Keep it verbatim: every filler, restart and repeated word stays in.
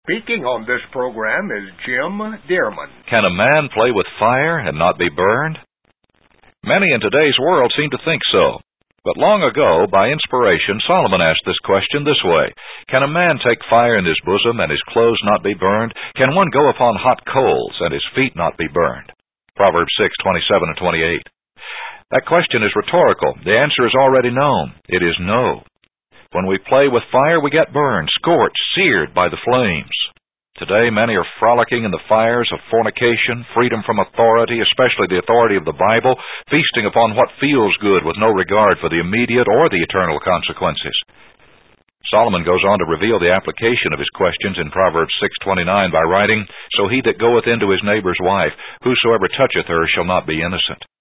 Speaking on this program is Jim Dearman. Can a man play with fire and not be burned? Many in today's world seem to think so. But long ago, by inspiration, Solomon asked this question this way: Can a man take fire in his bosom and his clothes not be burned? Can one go upon hot coals and his feet not be burned? Proverbs six, twenty-seven and twenty-eight. That question is rhetorical. The answer is already known. It is no. When we play with fire, we get burned, scorched, seared by the flames. Today, many are frolicking in the fires of fornication, freedom from authority, especially the authority of the Bible, feasting upon what feels good with no regard for the immediate or the eternal consequences. Solomon goes on to reveal the application of his questions in Proverbs six twenty-nine by writing, So he that goeth into his neighbor's wife, whosoever toucheth her shall not be innocent.